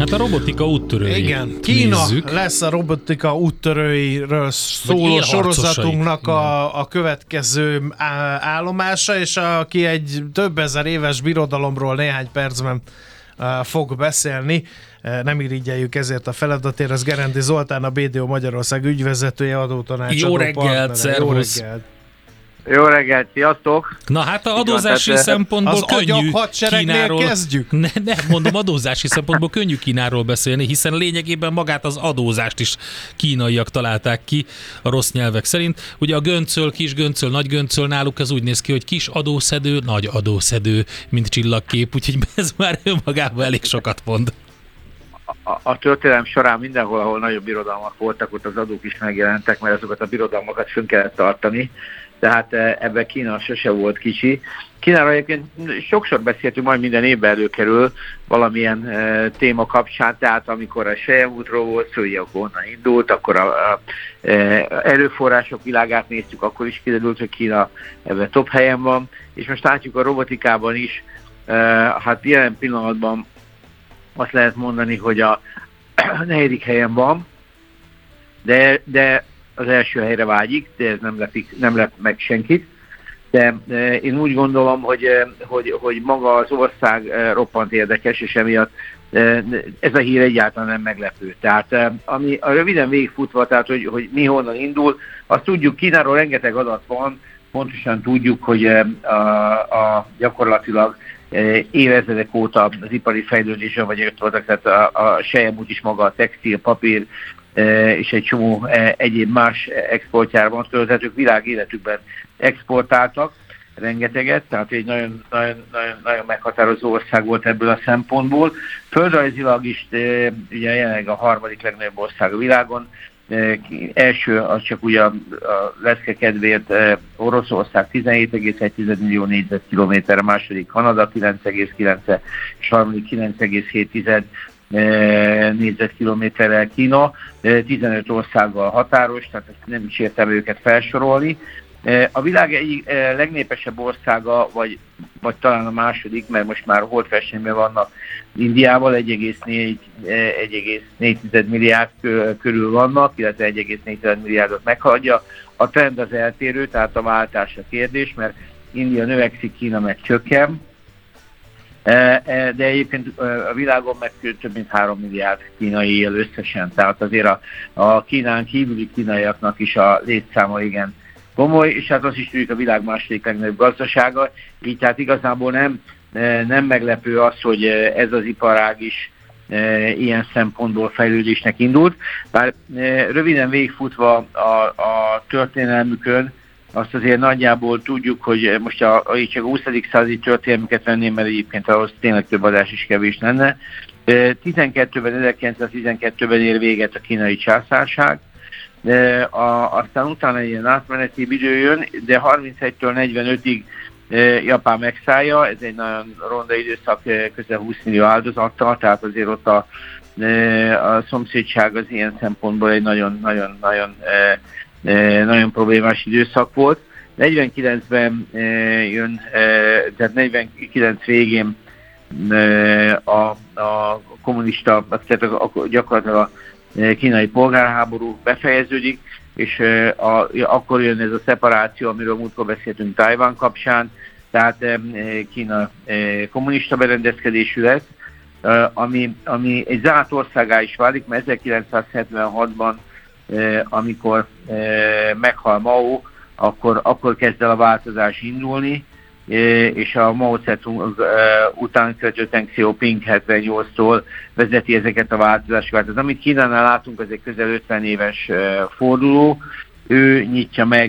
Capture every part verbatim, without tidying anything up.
Hát a robotika úttörői. Igen, Kína nézzük. lesz a robotika úttörőiről szóló sorozatunknak a, a következő állomása, és aki egy több ezer éves birodalomról néhány percben fog beszélni. Nem irigyeljük ezért a feladatért, ez Gerendi Zoltán, a bé dé o Magyarország ügyvezetője, adótanácsadó. Jó reggelt, szervusz! Jó reggelt! Jó reggelt, sziasztok! Na hát a adózási tehát, szempontból az könnyű Kínáról... kezdjük? Ne, ne, mondom, adózási szempontból könnyű Kínáról beszélni, hiszen lényegében magát az adózást is kínaiak találták ki a rossz nyelvek szerint. Ugye a göncöl, kis göncöl, nagy göncöl, náluk ez úgy néz ki, hogy kis adószedő, nagy adószedő, mint csillagkép, úgyhogy ez már önmagában elég sokat mond. A, a történelem során mindenhol, ahol nagyobb birodalmak voltak, ott az adók is megjelentek, mert azokat a birodalmakat fönn kellett tartani. Tehát ebben Kína sose volt kicsi. Kínára egyébként sokszor beszéltünk, majd minden évben előkerül valamilyen e, téma kapcsán, tehát amikor a selyemútról volt szó, ugye akkor onnan indult, akkor a, a e, erőforrások világát néztük, akkor is kiderült, hogy Kína ebben top helyen van, és most látjuk a robotikában is, e, hát jelen pillanatban azt lehet mondani, hogy a negyedik helyen van, de, de az első helyre vágyik, de ez nem lepik, nem lep meg senkit. De e, én úgy gondolom, hogy, e, hogy, hogy maga az ország e, roppant érdekes, és emiatt e, ez a hír egyáltalán nem meglepő. Tehát e, ami a röviden végigfutva, tehát hogy, hogy mi honnan indul, azt tudjuk, Kínáról rengeteg adat van, pontosan tudjuk, hogy e, a, a gyakorlatilag e, évezredek óta az ipari fejlődésen vagy ott voltak, tehát a, a selyemút is maga a textil, papír, és egy csomó egyéb más exportjára van, tehát ők világéletükben exportáltak rengeteget, tehát egy nagyon, nagyon, nagyon, nagyon meghatározó ország volt ebből a szempontból. Földrajzilag is ugye jelenleg a harmadik legnagyobb ország a világon, első az csak ugye a, a leszke kedvéért Oroszország tizenhét egész egy millió négyzetkilométer, a második Kanada kilenc egész kilenc és a harmadik kilenc egész hét négyzetkilométerrel Kína, tizenöt országgal határos, tehát nem is értem őket felsorolni. A világ egyik legnépesebb országa, vagy, vagy talán a második, mert most már holdversenyben vannak Indiával, egy egész négy milliárd körül vannak, illetve egy egész négy milliárdot meghaladja. A trend az eltérő, tehát a váltás a kérdés, mert India növekszik, Kína meg csökken. De egyébként a világon meg több mint három milliárd kínai él összesen, tehát azért a, a Kínán kívüli kínaiaknak is a létszáma igen komoly, és hát azt is tudjuk, a világ második legnagyobb gazdasága, így tehát igazából nem, nem meglepő az, hogy ez az iparág is ilyen szempontból fejlődésnek indult. Bár röviden végigfutva a, a történelmükön, azt azért nagyjából tudjuk, hogy most a, a, csak a huszadik századi történelmüket venném, mert egyébként ahhoz tényleg több adás is kevés lenne. tizenkettőben, ezerkilencszáztizenkettőben ér véget a kínai császárság, a, aztán utána egy ilyen átmeneti idő jön, de harmincegytől negyvenötig Japán megszállja, ez egy nagyon ronda időszak, közel húsz millió áldozattal, tehát azért ott a, a szomszédság az ilyen szempontból egy nagyon-nagyon-nagyon nagyon problémás időszak volt. negyvenkilencben jön, tehát negyvenkilenc végén a, a kommunista, tehát a, gyakorlatilag a kínai polgárháború befejeződik, és a, akkor jön ez a szeparáció, amiről múltkor beszéltünk Tajvan kapcsán, tehát Kína kommunista berendezkedésű lesz, ami, ami egy zárt országá is válik, mert ezerkilencszázhetvenhatban amikor meghal Mao, akkor, akkor kezd el a változás indulni, és a Mao Zedong után követő Deng Xiaoping hetvennyolctól vezeti ezeket a változásokat. Az, amit Kínánál látunk, az egy közel ötven éves forduló. Ő nyitja meg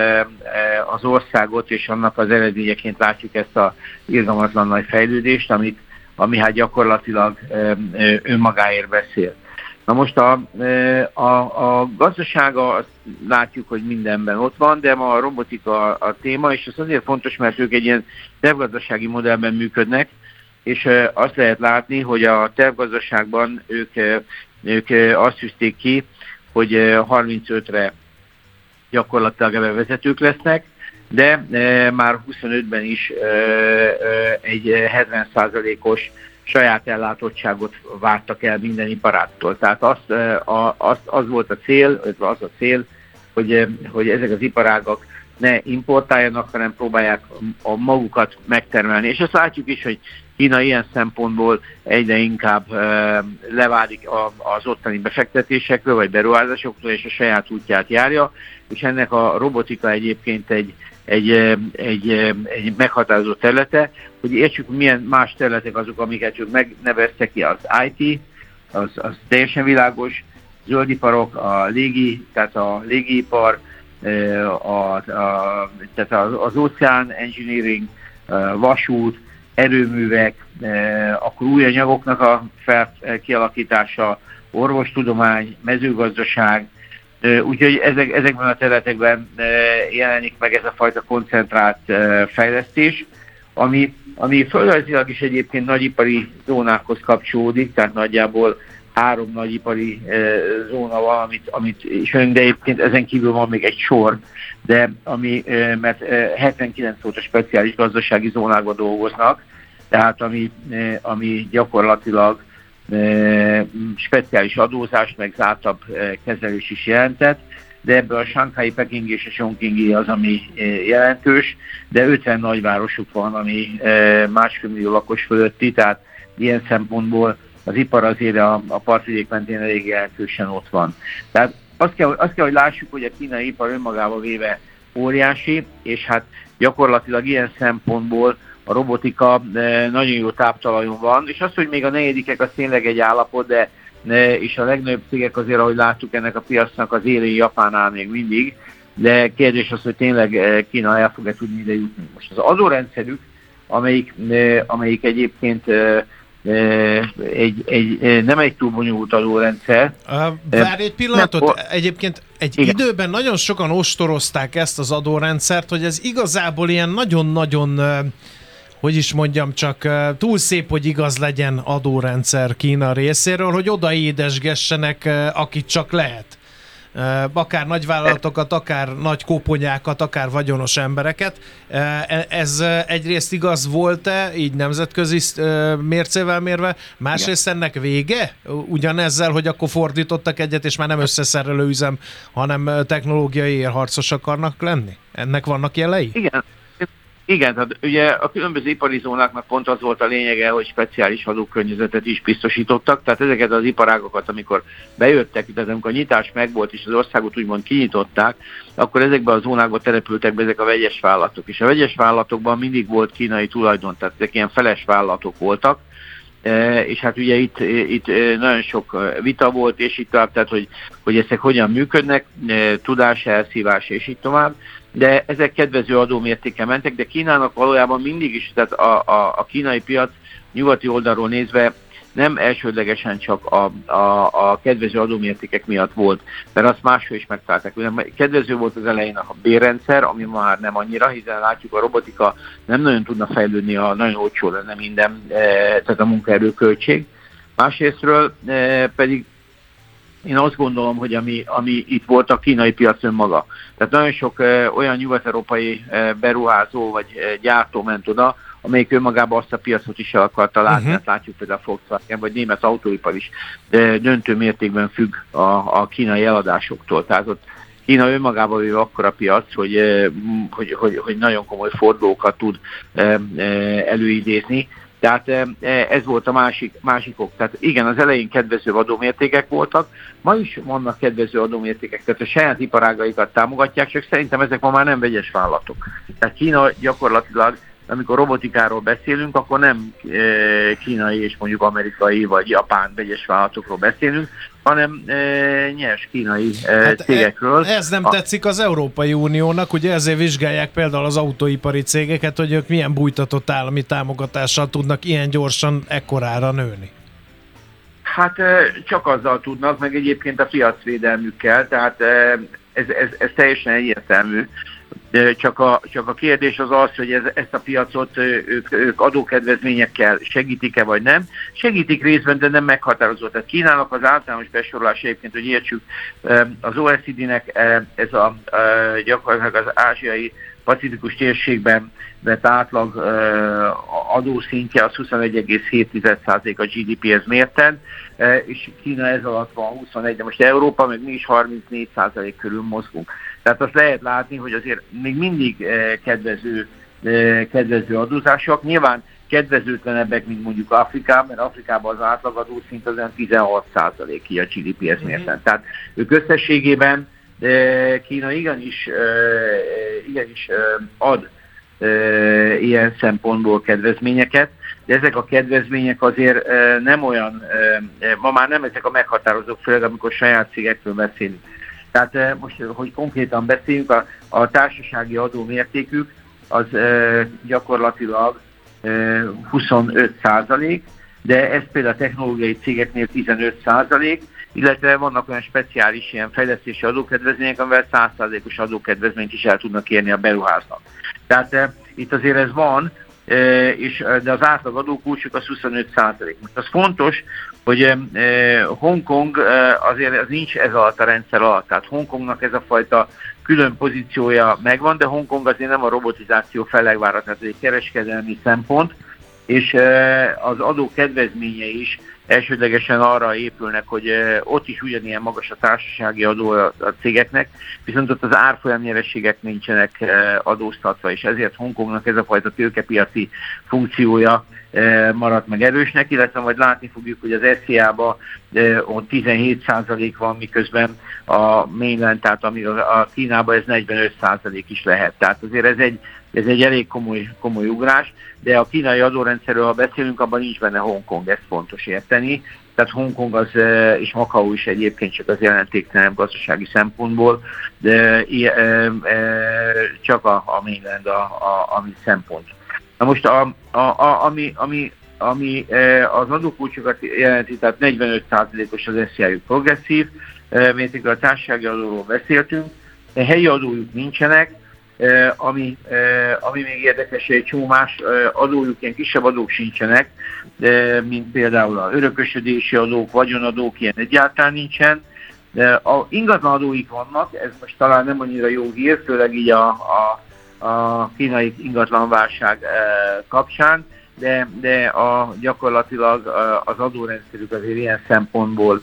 az országot, és annak az eredményeként látjuk ezt a irgalmatlan nagy fejlődést, amit, ami hát gyakorlatilag önmagáért beszél. Na most a, a, a gazdasága, azt látjuk, hogy mindenben ott van, de ma a robotika a téma, és ez azért fontos, mert ők egy ilyen tervgazdasági modellben működnek, és azt lehet látni, hogy a tervgazdaságban ők, ők azt tűzték ki, hogy harmincötre gyakorlatilag ebben vezetők lesznek, de már huszonötben is egy hetven százalékos saját ellátottságot vártak el minden iparáktól. Tehát az, az, az volt a cél, az a cél, hogy, hogy ezek az iparágak ne importáljanak, hanem próbálják a magukat megtermelni. És azt látjuk is, hogy Kína ilyen szempontból egyre inkább leválik az ottani befektetésekről, vagy beruházásoktól, és a saját útját járja, és ennek a robotika egyébként egy, egy, egy, egy meghatározó területe, hogy értsük, milyen más területek azok, amiket ők megneveztek ki, az i té, az, az teljesen világos, zöldiparok, a légi, tehát a légipar, a, a, tehát az, az ocean engineering, vasút, erőművek, akkor új anyagoknak a fel, kialakítása, orvostudomány, mezőgazdaság, úgyhogy ezek, ezekben a területekben jelenik meg ez a fajta koncentrált fejlesztés, ami, ami földrajzilag is egyébként nagyipari zónákhoz kapcsolódik, tehát nagyjából három nagyipari zóna van, amit, amit ismerünk, de egyébként ezen kívül van még egy sor, de ami, mert hetvenkilenc óta speciális gazdasági zónákban dolgoznak, tehát ami, ami gyakorlatilag speciális adózást, meg zártabb kezelés is jelentett, de ebből a Shanghai, Peking és a Chongqingi az, ami jelentős, de ötven nagyvárosuk van, ami másfél millió lakos fölötti, tehát ilyen szempontból az ipar azért a, a partvidék mentén elég jelentősen ott van. Tehát azt kell, azt kell, hogy lássuk, hogy a kínai ipar önmagába véve óriási, és hát gyakorlatilag ilyen szempontból a robotika nagyon jó táptalajon van, és az, hogy még a negyedikek az tényleg egy állapot, de és a legnagyobb cégek azért, ahogy láttuk ennek a piacnak az élén Japánál még mindig, de kérdés az, hogy tényleg Kína el fog-e tudni ide jutni. Most az adórendszerük, amelyik, amelyik egyébként egy, egy, nem egy túl bonyolult adórendszer. Várj egy pillanatot, nem, egyébként egy igen. időben nagyon sokan ostorozták ezt az adórendszert, hogy ez igazából ilyen nagyon-nagyon, hogy is mondjam, csak túl szép, hogy igaz legyen adórendszer Kína részéről, hogy odaédesgessenek, akit csak lehet. Akár nagyvállalatokat, akár nagy koponyákat, akár vagyonos embereket. Ez egyrészt igaz volt-e, így nemzetközi mércével mérve, másrészt ennek vége? Ugyanezzel, hogy akkor fordítottak egyet, és már nem összeszerelő üzem, hanem technológiai érharcos akarnak lenni? Ennek vannak jelei? Igen. Igen, tehát ugye a különböző ipari zónáknak pont az volt a lényege, hogy speciális adókörnyezetet is biztosítottak, tehát ezeket az iparágokat, amikor bejöttek, tehát amikor a nyitás megvolt és az országot úgymond kinyitották, akkor ezekben a zónákban települtek be ezek a vegyes vállalatok, és a vegyes vállalatokban mindig volt kínai tulajdon, tehát ezek ilyen feles vállalatok voltak, és hát ugye itt, itt nagyon sok vita volt, és itt tovább, tehát hogy, hogy ezek hogyan működnek, tudás elszívás és így tovább, de ezek kedvező adómértéken mentek, de Kínának valójában mindig is, tehát a, a, a kínai piac nyugati oldalról nézve nem elsődlegesen csak a, a, a kedvező adómértékek miatt volt, mert azt máshol is megtalálták. Kedvező volt az elején a bérrendszer, ami már nem annyira, hiszen látjuk, a robotika nem nagyon tudna fejlődni, a nagyon olcsó lenne minden, tehát a munkaerőköltség. Másrésztről pedig én azt gondolom, hogy ami, ami itt volt a kínai piac önmaga. Tehát nagyon sok uh, olyan nyugat-európai uh, beruházó vagy uh, gyártó ment oda, amelyik önmagában azt a piacot is el akarta látni. Uh-huh. Látjuk például a Volkswagen vagy német autóipar is uh, döntő mértékben függ a, a kínai eladásoktól. Tehát ott Kína önmagában véve akkora piac, hogy, uh, hogy, hogy, hogy nagyon komoly fordulókat tud uh, uh, előidézni. Tehát ez volt a másik, másik ok. Tehát igen, az elején kedvező adómértékek voltak, ma is vannak kedvező adómértékek, tehát a saját iparágaikat támogatják, csak szerintem ezek ma már nem vegyes vállalatok. Tehát Kína gyakorlatilag, amikor robotikáról beszélünk, akkor nem kínai és mondjuk amerikai vagy japán vegyes vállalatokról beszélünk, hanem e, nyers kínai e, hát cégekről. Ez nem a... tetszik az Európai Uniónak, ugye ezért vizsgálják például az autóipari cégeket, hogy ők milyen bújtatott állami támogatással tudnak ilyen gyorsan ekkorára nőni. Hát e, csak azzal tudnak, meg egyébként a piacvédelmükkel, tehát e, ez, ez, ez teljesen egyértelmű. Csak a, csak a kérdés az az, hogy ez, ezt a piacot ők, ők adókedvezményekkel segítik-e vagy nem. Segítik részben, de nem meghatározó. Tehát Kínának az általános besorolás egyébként, hogy értsük, az o e cé dé-nek ez a, gyakorlatilag az ázsiai pacifikus térségben vett átlag adószintje az huszonegy egész hét százalék a gé dé péhez mérten, és Kína ez alatt van huszonegy, de most Európa, meg mi is harmincnégy százalék körül mozgunk. Tehát azt lehet látni, hogy azért még mindig kedvező, kedvező adózások. Nyilván kedvezőtlenebbek, mint mondjuk Afrikában, mert Afrikában az átlagadó szint az tizenhat százalék a gé dé péhez mérten. Tehát ők összességében Kína igenis, igenis ad ilyen szempontból kedvezményeket, de ezek a kedvezmények azért nem olyan, ma már nem ezek a meghatározók, főleg amikor saját cégekről beszélünk. Tehát most, hogy konkrétan beszéljünk, a, a társasági adó mértékük az gyakorlatilag huszonöt százalék, de ez például a technológiai cégeknél tizenöt százalék, illetve vannak olyan speciális ilyen fejlesztési adókedvezmények, amivel száz százalékos adókedvezményt is el tudnak érni a beruháznak. Tehát e, itt azért ez van, e, és, de az átlag adókulcsuk az huszonöt százalék. Most az fontos, hogy e, Hongkong e, azért az nincs ez alatt a rendszer alatt. Tehát Hongkongnak ez a fajta külön pozíciója megvan, de Hongkong azért nem a robotizáció fellegvára, tehát ez egy kereskedelmi szempont, és e, az adó kedvezménye is elsődlegesen arra épülnek, hogy ott is ugyanilyen magas a társasági adó a cégeknek, viszont ott az árfolyamnyerességek nincsenek adóztatva, és ezért Hongkongnak ez a fajta tőkepiaci funkciója maradt meg erősnek, illetve majd látni fogjuk, hogy az es zé á-ban ott tizenhét százalék van, miközben a mainland, tehát ami a Kínában ez negyvenöt százalék is lehet. Tehát azért ez egy, ez egy elég komoly, komoly ugrás, de a kínai adórendszerről, ha beszélünk, abban nincs benne Hongkong, ezt fontos érteni. Tehát Hongkong az, és Macau is egyébként csak az jelentéktelenebb gazdasági szempontból, de csak a, a mainland a, a, ami szempont. Na most a, a, a, ami, ami, ami az adókulcsokat jelenti, tehát negyvenöt százalékos az es zé á-juk progresszív, mértékben a társasági adóról beszéltünk, de helyi adójuk nincsenek, ami, ami még érdekes, egy csomó más adójuk, ilyen kisebb adók sincsenek, mint például a örökösödési adók, vagyonadók, ilyen egyáltalán nincsen. A ingatlan adóik vannak, ez most talán nem annyira jó hír, főleg így a, a, a kínai ingatlanválság kapcsán, de, de a, gyakorlatilag az adórendszerük azért ilyen szempontból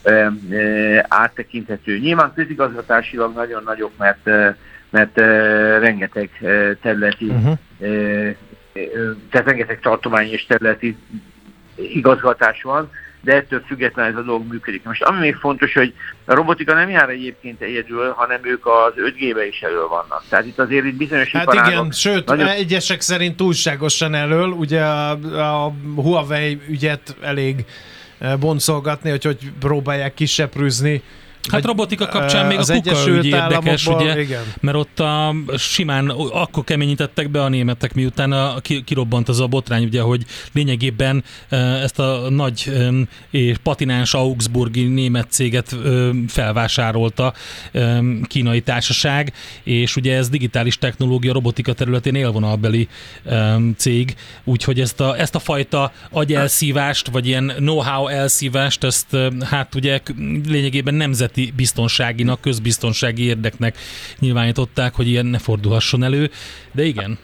áttekinthető. Nyilván közigazgatásilag nagyon nagyok, mert mert uh, rengeteg uh, területi, uh-huh. uh, uh, tehát rengeteg tartományi és területi igazgatás van, de ettől függetlenül ez a dolog működik. Most ami még fontos, hogy a robotika nem jár egyébként egyedül, hanem ők az öt G-be is elől vannak. Tehát itt azért itt bizonyos hát iparágok... igen, sőt, nagyon... egyesek szerint túlságosan elől, ugye a, a Huawei ügyet elég boncolgatni, hogy hogy próbálják kiseprűzni. Hát robotika kapcsán még a KUKA ügy érdekes, ugye, igen. Mert ott a, simán akkor keményítettek be a németek, miután a, kirobbant az a botrány, ugye, hogy lényegében ezt a nagy és patináns augsburgi német céget felvásárolta kínai társaság, és ugye ez digitális technológia, robotika területén élvonalbeli cég, úgyhogy ezt a, ezt a fajta agyelszívást, vagy ilyen know-how elszívást, ezt hát ugye lényegében nemzeti biztonságinak, közbiztonsági érdeknek nyilvánították, hogy ilyen ne fordulhasson elő, de igen.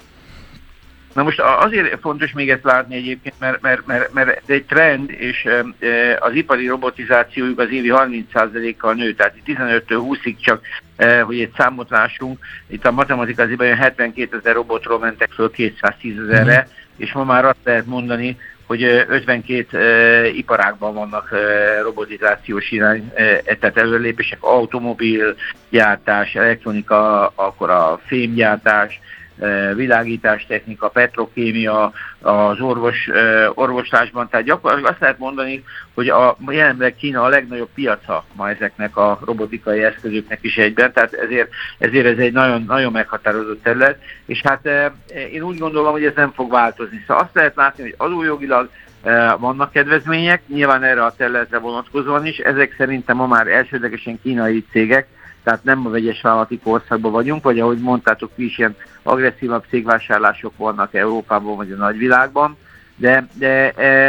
Na most azért fontos még ezt látni egyébként, mert, mert, mert, mert ez egy trend, és az ipari robotizációjuk az évi harminc százalékkal nő, tehát tizenöttől húszig csak, hogy egy számot lássunk, itt a matematikában hetvenkétezer robotról mentek föl kétszáztízezerre, mm. és ma már azt lehet mondani, hogy ötvenkét uh, iparágban vannak uh, robotizációs irány, uh, tehát előlépések, automobil gyártás, elektronika, akkor a fémgyártás, uh, világítástechnika, petrokémia, az orvos, uh, orvoslásban. Tehát gyakorlatilag azt lehet mondani, hogy a, jelenleg Kína a legnagyobb piaca ma ezeknek a robotikai eszközöknek is egyben, tehát ezért, ezért ez egy nagyon, nagyon meghatározott terület, és hát uh, én úgy gondolom, hogy ez nem fog változni. Szóval azt lehet látni, hogy adójogilag uh, vannak kedvezmények, nyilván erre a területre vonatkozóan is, ezek szerintem ma már elsődlegesen kínai cégek, tehát nem a vegyes vállalati korszakban vagyunk, vagy ahogy mondtátok, is ilyen agresszívabb cégvásárlások vannak Európában vagy a nagyvilágban, de, de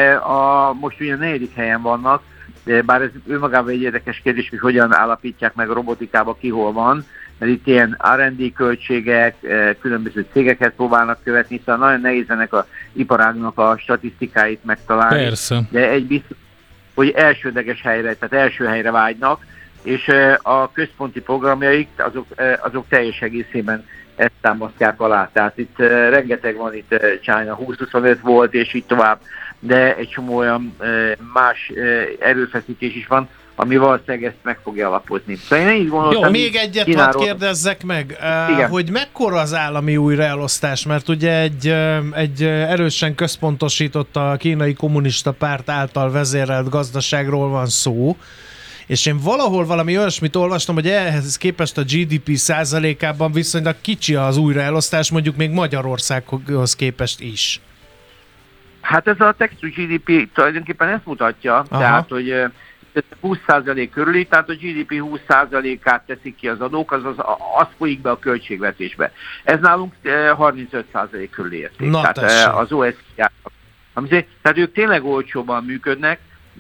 a, most ugye a negyedik helyen vannak, de bár ez önmagában egy érdekes kérdés, hogy hogyan állapítják meg a robotikában ki hol van, mert itt ilyen er and dé költségek, különböző cégeket próbálnak követni, szóval nagyon nehéz ennek az iparágnak a statisztikáit megtalálni. Persze. De egy biztos, hogy elsődleges helyre, tehát első helyre vágynak, és a központi programjaik azok, azok teljes egészében ezt támasztják alá. Tehát itt rengeteg van, itt China húsz huszonöt volt, és így tovább, de egy csomó olyan más erőfeszítés is van, ami valószínűleg ezt meg fogja alapozni. Szóval én így gondoltam, jó, még egyet Kínáról... hadd kérdezzek meg, Igen. hogy mekkora az állami újraelosztás, mert ugye egy, egy erősen központosított a kínai kommunista párt által vezérelt gazdaságról van szó, és én valahol valami olyasmit olvastam, hogy ehhez képest a gé dé pé százalékában viszonylag kicsi az újraelosztás, mondjuk még Magyarországhoz képest is. Hát ez a textú gé dé pé tulajdonképpen ezt mutatja, Aha. tehát, hogy húsz százalék körüli, tehát a gé dé pé húsz százalékát teszik ki az adók, az, az, az folyik be a költségvetésbe. Ez nálunk harmincöt százalék körüli érték. Na, tehát tessék. az o e cé dé, tehát ők tényleg olcsóban működnek.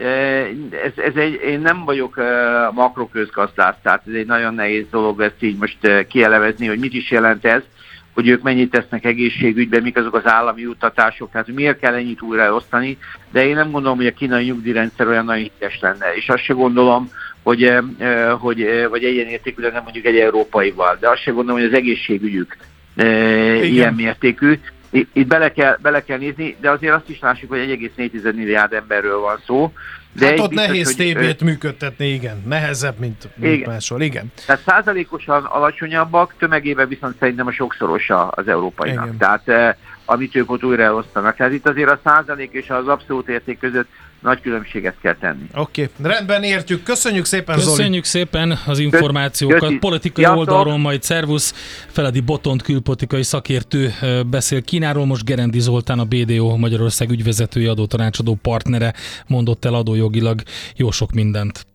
Ez, ez egy, én nem vagyok makroközgazdász, tehát ez egy nagyon nehéz dolog ezt így most kielevezni, hogy mit is jelent ez, hogy ők mennyit tesznek egészségügyben, mik azok az állami juttatások, tehát miért kell ennyit újraosztani, de én nem gondolom, hogy a kínai nyugdíjrendszer olyan nagyon hiteles lenne, és azt se gondolom, hogy, hogy vagy egyenértékű lenne mondjuk egy európaival, de azt se gondolom, hogy az egészségügyük Igen. ilyen mértékű. Itt bele kell, bele kell nézni, de azért azt is lássuk, hogy egy egész négy milliárd emberről van szó. De hát ott biztos, nehéz hogy, té vét működtetni, igen. Nehezebb, mint, mint igen. máshol, igen. Tehát százalékosan alacsonyabbak, tömegében viszont szerintem a sokszorosa az európainak. Igen. Tehát eh, amit ők ott újraelosztanak. Tehát itt azért a százalék és az abszolút érték között nagy különbséget kell tenni. Oké, okay. Rendben értjük. Köszönjük szépen, Zoli. Köszönjük szépen az információkat. Köszi. Politikai Sziasztok. oldalról majd szervusz. Feledi Botont külpolitikai szakértő beszél Kínáról. Most Gerendi Zoltán, a bé dé o Magyarország ügyvezetője, adótanácsadó partnere mondott el adójogilag jó sok mindent.